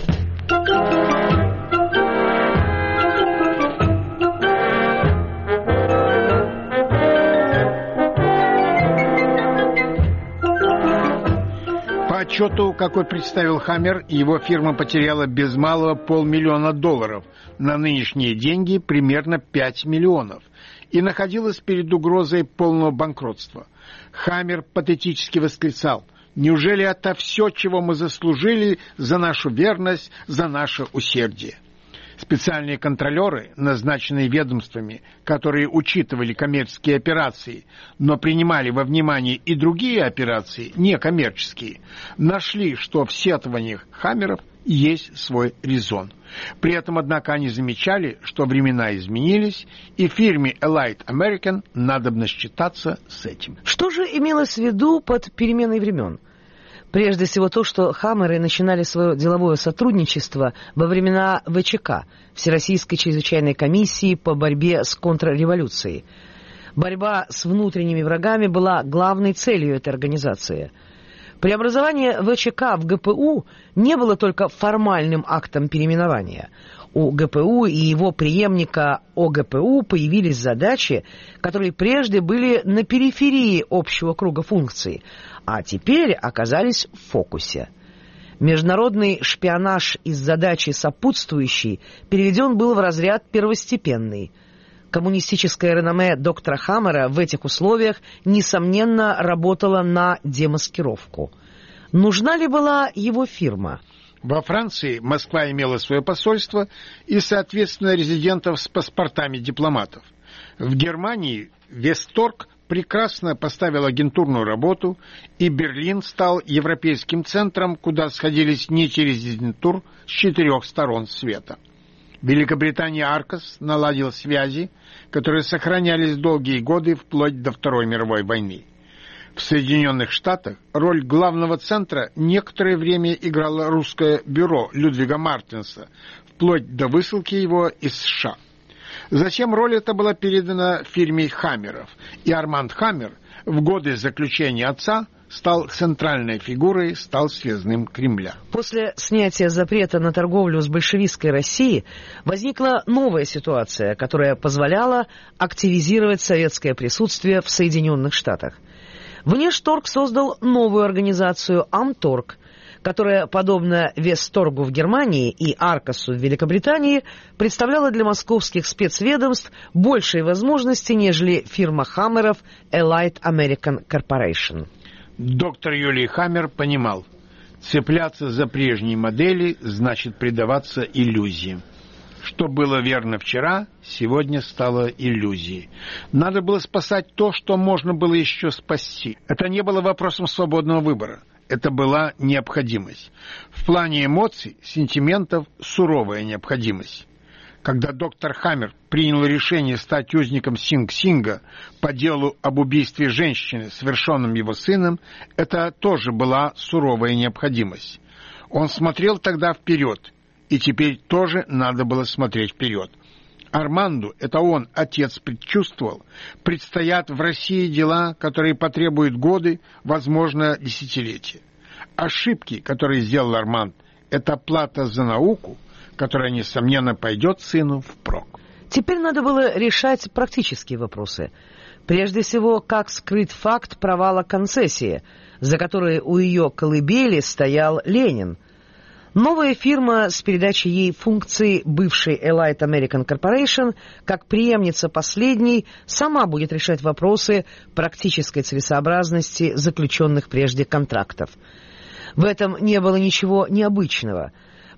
По отчету, какой представил Хаммер, его фирма потеряла без малого полмиллиона долларов, на нынешние деньги примерно пять миллионов, и находилась перед угрозой полного банкротства. Хаммер патетически восклицал: «Неужели это все, чего мы заслужили за нашу верность, за наше усердие?» Специальные контролеры, назначенные ведомствами, которые учитывали коммерческие операции, но принимали во внимание и другие операции, некоммерческие, нашли, что в сетованиях Хаммеров есть свой резон. При этом, однако, они замечали, что времена изменились, и фирме Elite American надобно считаться с этим. Что же имелось в виду под переменой времен? Прежде всего то, что Хаммеры начинали свое деловое сотрудничество во времена вэ че ка, Всероссийской чрезвычайной комиссии по борьбе с контрреволюцией. Борьба с внутренними врагами была главной целью этой организации. Преобразование вэ че ка в гэ пэ у не было только формальным актом переименования. У гэ пэ у и его преемника о гэ пэ у появились задачи, которые прежде были на периферии общего круга функций, а теперь оказались в фокусе. Международный шпионаж из задачи сопутствующей переведен был в разряд первостепенный. Коммунистическое реноме доктора Хаммера в этих условиях, несомненно, работало на демаскировку. Нужна ли была его фирма? Во Франции Москва имела свое посольство и, соответственно, резидентов с паспортами дипломатов. В Германии Весторг прекрасно поставил агентурную работу, и Берлин стал европейским центром, куда сходились нити резидентур с четырех сторон света. В Великобритании Аркос наладил связи, которые сохранялись долгие годы вплоть до Второй мировой войны. В Соединенных Штатах роль главного центра некоторое время играло русское бюро Людвига Мартинса, вплоть до высылки его из США. Затем роль эта была передана фирме Хаммеров, и Арманд Хаммер в годы заключения отца стал центральной фигурой, стал связным Кремля. После снятия запрета на торговлю с большевистской Россией возникла новая ситуация, которая позволяла активизировать советское присутствие в Соединенных Штатах. Внешторг создал новую организацию Амторг, которая, подобно Весторгу в Германии и Аркосу в Великобритании, представляла для московских спецведомств большие возможности, нежели фирма Хаммеров Elite American Corporation. Доктор Юлий Хаммер понимал, цепляться за прежние модели значит предаваться иллюзиям. Что было верно вчера, сегодня стало иллюзией. Надо было спасать то, что можно было еще спасти. Это не было вопросом свободного выбора. Это была необходимость. В плане эмоций, сентиментов, суровая необходимость. Когда доктор Хаммер принял решение стать узником Синг-Синга по делу об убийстве женщины, совершенном его сыном, это тоже была суровая необходимость. Он смотрел тогда вперед, и теперь тоже надо было смотреть вперед. Арманду, это он, отец, предчувствовал, предстоят в России дела, которые потребуют годы, возможно, десятилетия. Ошибки, которые сделал Арманд, это плата за науку, которая, несомненно, пойдет сыну впрок. Теперь надо было решать практические вопросы. Прежде всего, как скрыть факт провала концессии, за которой у ее колыбели стоял Ленин. Новая фирма с передачей ей функций бывшей Elite American Corporation, как преемница последней, сама будет решать вопросы практической целесообразности заключенных прежде контрактов. В этом не было ничего необычного.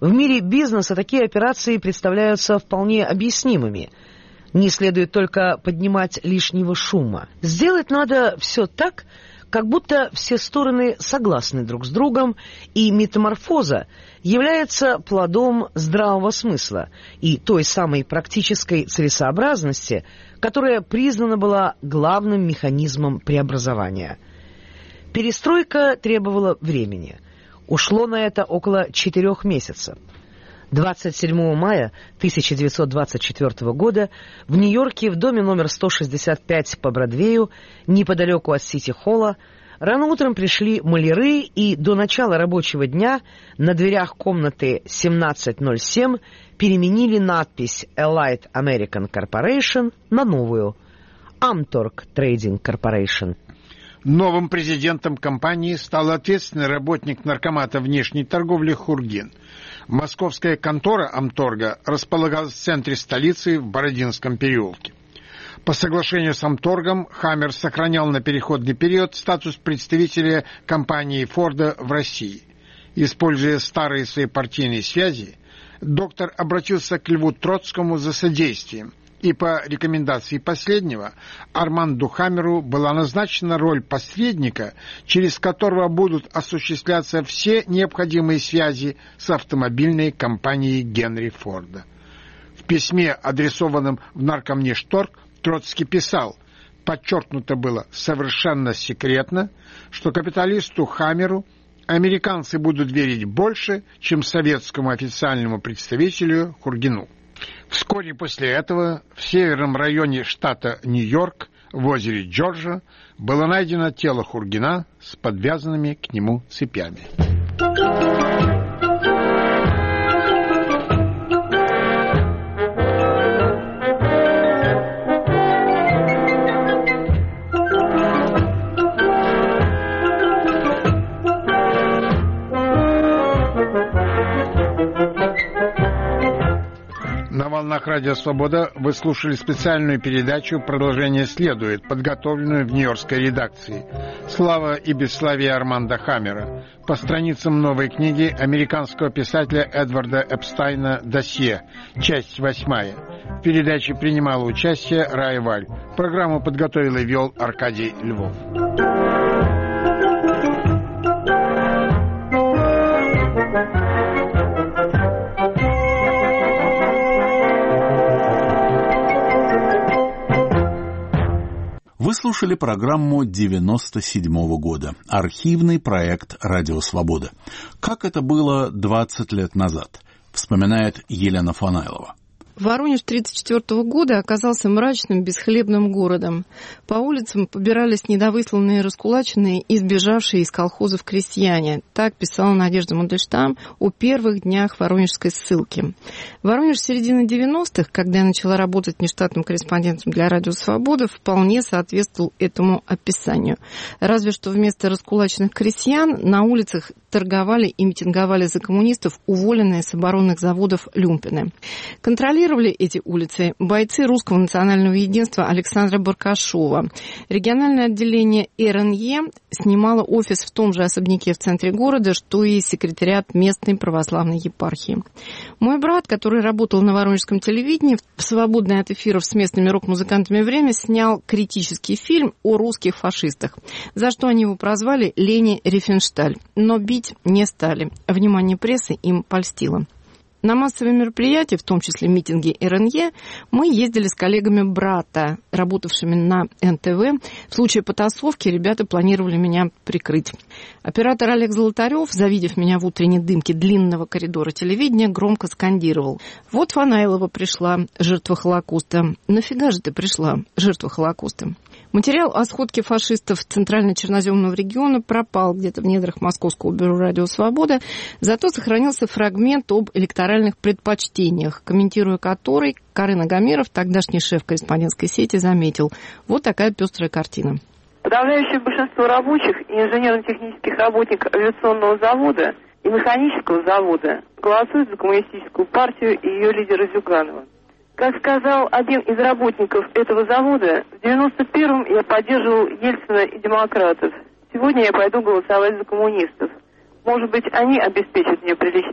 В мире бизнеса такие операции представляются вполне объяснимыми. Не следует только поднимать лишнего шума. Сделать надо все так, как будто все стороны согласны друг с другом, и метаморфоза является плодом здравого смысла и той самой практической целесообразности, которая признана была главным механизмом преобразования. Перестройка требовала времени. Ушло на это около четырех месяцев. двадцать седьмого мая тысяча девятьсот двадцать четвёртого года в Нью-Йорке в доме номер сто шестьдесят пять по Бродвею, неподалеку от Сити-Холла, рано утром пришли маляры, и до начала рабочего дня на дверях комнаты семнадцать ноль семь переменили надпись Elite American Corporation на новую Amtorg Trading Corporation. Новым президентом компании стал ответственный работник наркомата внешней торговли Хургин. Московская контора Амторга располагалась в центре столицы в Бородинском переулке. По соглашению с Амторгом Хаммер сохранял на переходный период статус представителя компании Форда в России. Используя старые свои партийные связи, доктор обратился к Льву Троцкому за содействием, и по рекомендации последнего Арманду Хаммеру была назначена роль посредника, через которого будут осуществляться все необходимые связи с автомобильной компанией Генри Форда. В письме, адресованном в Наркомнешторг, Троцкий писал: подчеркнуто было совершенно секретно, что капиталисту Хаммеру американцы будут верить больше, чем советскому официальному представителю Хургину. Вскоре после этого в северном районе штата Нью-Йорк в озере Джорджа было найдено тело Хургина с подвязанными к нему цепями. На волнах Радио Свобода вы слушали специальную передачу «Продолжение следует», подготовленную в нью-йоркской редакции. «Слава и бесславие Арманда Хаммера» по страницам новой книги американского писателя Эдварда Эпстайна «Досье», часть восьмая. В передаче принимала участие Рая Валь. Программу подготовил и вел Аркадий Львов. Вы слушали программу девяносто седьмого года, архивный проект «Радио Свобода». Как это было двадцать лет назад, вспоминает Елена Фанайлова. Воронеж тридцать четвёртого года оказался мрачным, бесхлебным городом. По улицам побирались недовысланные, раскулаченные и сбежавшие из колхозов крестьяне. Так писала Надежда Мандельштам о первых днях воронежской ссылки. Воронеж середины девяностых, когда я начала работать нештатным корреспондентом для «Радио Свобода», вполне соответствовал этому описанию. Разве что вместо раскулаченных крестьян на улицах торговали и митинговали за коммунистов уволенные с оборонных заводов люмпины. Контролировали эти улицы бойцы Русского национального единства Александра Баркашова. Региональное отделение эр эн е снимало офис в том же особняке в центре города, что и секретариат местной православной епархии. Мой брат, который работал на воронежском телевидении, в свободное от эфиров с местными рок-музыкантами время снял критический фильм о русских фашистах, за что они его прозвали Лени Рифеншталь. Но бить не стали. Внимание прессы им польстило. На массовые мероприятия, в том числе митинги эр эн е, мы ездили с коллегами брата, работавшими на эн тэ вэ. В случае потасовки ребята планировали меня прикрыть. Оператор Олег Золотарев, завидев меня в утренней дымке длинного коридора телевидения, громко скандировал: «Вот Фанайлова пришла, жертва Холокоста. Нафига же ты пришла, жертва Холокоста?» Материал о сходке фашистов Центрально-Черноземного региона пропал где-то в недрах Московского бюро «Радио Свобода», зато сохранился фрагмент об электоральных предпочтениях, комментируя который, Карын Агамиров, тогдашний шеф корреспондентской сети, заметил: вот такая пестрая картина. Подавляющее большинство рабочих и инженерно-технических работников авиационного завода и механического завода голосуют за коммунистическую партию и ее лидера Зюганова. Как сказал один из работников этого завода, в девяносто первом я поддерживал Ельцина и демократов. Сегодня я пойду голосовать за коммунистов. Может быть, они обеспечат мне приличное существование.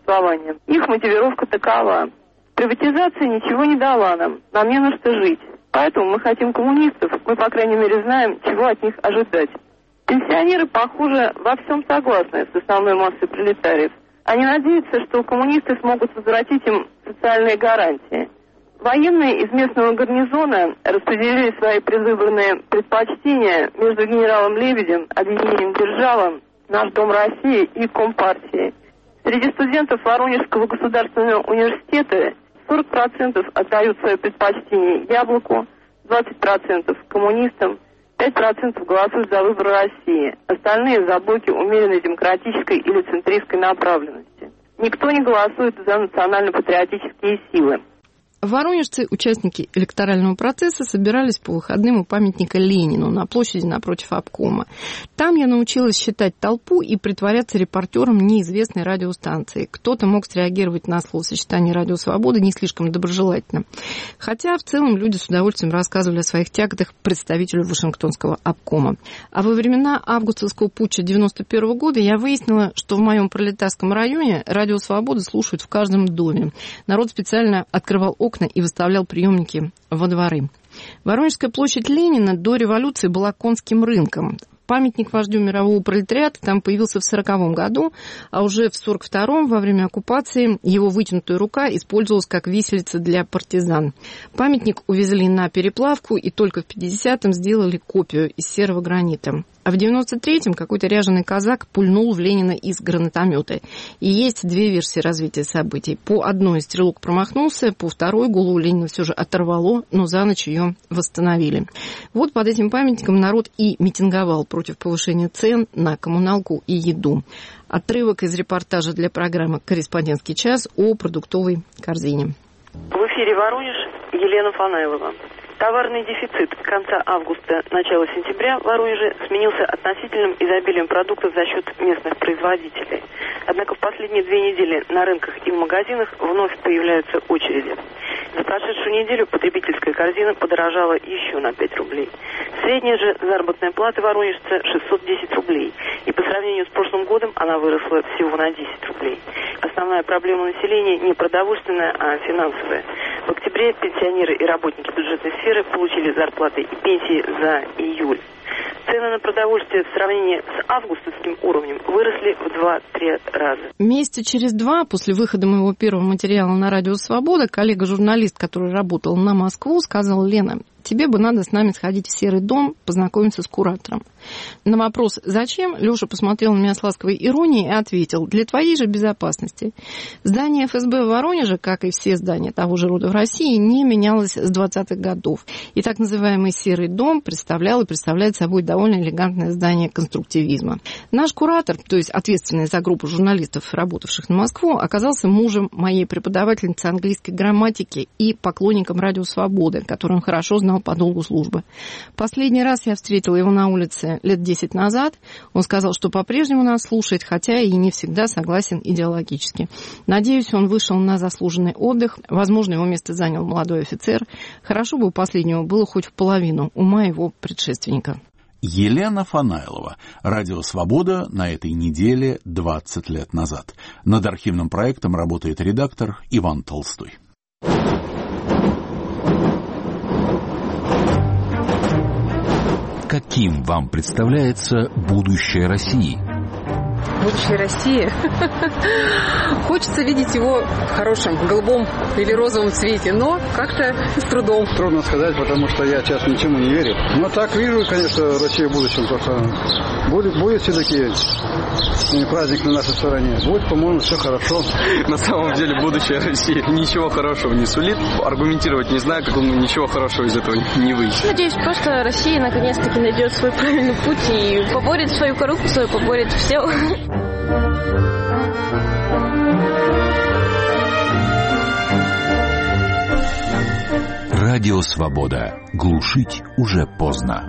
существования. Их мотивировка такова. Приватизация ничего не дала нам, нам не на что жить. Поэтому мы хотим коммунистов, мы, по крайней мере, знаем, чего от них ожидать. Пенсионеры, похоже, во всем согласны с основной массой пролетариев. Они надеются, что коммунисты смогут возвратить им социальные гарантии. Военные из местного гарнизона распределили свои предвыборные предпочтения между генералом Лебедем, объединением «Держава», «Наш Дом России» и Компартией. Среди студентов Воронежского государственного университета сорок процентов отдают свое предпочтение «Яблоку», двадцать процентов коммунистам, пять процентов голосуют за выбор России, остальные за блоки умеренной демократической или центристской направленности. Никто не голосует за национально-патриотические силы. Воронежцы, участники электорального процесса, собирались по выходным у памятника Ленину на площади напротив обкома. Там я научилась считать толпу и притворяться репортером неизвестной радиостанции. Кто-то мог среагировать на словосочетание «Радио Свобода» не слишком доброжелательно. Хотя в целом люди с удовольствием рассказывали о своих тяготах представителю Вашингтонского обкома. А во времена августовского путча девяносто первого года я выяснила, что в моем пролетарском районе «Радио Свобода» слушают в каждом доме. Народ специально открывал окна и выставлял приемники во дворы. Воронежская площадь Ленина до революции была конским рынком. Памятник вождю мирового пролетариата там появился в сороковом году, а уже в сорок втором, во время оккупации, его вытянутая рука использовалась как виселица для партизан. Памятник увезли на переплавку и только в пятидесятом сделали копию из серого гранита. А в девяносто третьем какой-то ряженый казак пульнул в Ленина из гранатомета. И есть две версии развития событий. По одной стрелок промахнулся, по второй голову Ленина все же оторвало, но за ночь ее восстановили. Вот под этим памятником народ и митинговал против повышения цен на коммуналку и еду. Отрывок из репортажа для программы «Корреспондентский час» о продуктовой корзине. В эфире Воронеж, Елена Фанайлова. Товарный дефицит конца августа, начала сентября в Воронеже сменился относительным изобилием продуктов за счет местных производителей. Однако в последние две недели на рынках и в магазинах вновь появляются очереди. За прошедшую неделю потребительская корзина подорожала еще на пять рублей. Средняя же заработная плата воронежца шестьсот десять рублей. И по сравнению с прошлым годом она выросла всего на десять рублей. Основная проблема населения не продовольственная, а финансовая. В октябре пенсионеры и работники бюджетной сферы получили зарплаты и пенсии за июль. Цены на продовольствие в сравнении с августовским уровнем выросли в два-три раза. Месяца через два после выхода моего первого материала на «Радио Свобода» коллега-журналист, который работал на Москву, сказал: «Лена, тебе бы надо с нами сходить в Серый дом, познакомиться с куратором». На вопрос «Зачем?» Леша посмотрел на меня с ласковой иронией и ответил: «Для твоей же безопасности». Здание эф эс бэ в Воронеже, как и все здания того же рода в России, не менялось с двадцатых годов. И так называемый Серый дом представлял и представляет собой довольно элегантное здание конструктивизма. Наш куратор, то есть ответственный за группу журналистов, работавших на Москву, оказался мужем моей преподавательницы английской грамматики и поклонником «Радио Свободы», который он хорошо знал по долгу службы. Последний раз я встретила его на улице лет десять назад. Он сказал, что по-прежнему нас слушает, хотя и не всегда согласен идеологически. Надеюсь, он вышел на заслуженный отдых. Возможно, его место занял молодой офицер. Хорошо бы у последнего было хоть в половину ума его предшественника. Елена Фанайлова. «Радио Свобода» на этой неделе двадцать лет назад. Над архивным проектом работает редактор Иван Толстой. Каким вам представляется будущее России? Будущее России? Хочется видеть его в хорошем, голубом или розовом цвете, но как-то с трудом. Трудно сказать, потому что я сейчас ничему не верю. Но так вижу, конечно, Россию в будущем. Только будет, будет все-таки праздник на нашей стороне. Будет, по-моему, все хорошо. На самом деле будущее России ничего хорошего не сулит. Аргументировать не знаю, как он ничего хорошего из этого не выйдет. Надеюсь, просто Россия наконец-таки найдет свой правильный путь и поборет свою коррупцию, поборет все. Радио Свобода. Глушить уже поздно.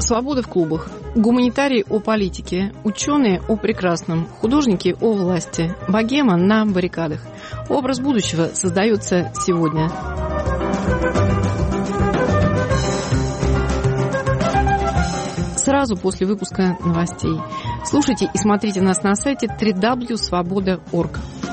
Свобода в клубах. Гуманитарии о политике, ученые о прекрасном, художники о власти, богема на баррикадах. Образ будущего создается сегодня. Сразу после выпуска новостей. Слушайте и смотрите нас на сайте дабл ю дабл ю дабл ю точка свобода точка орг.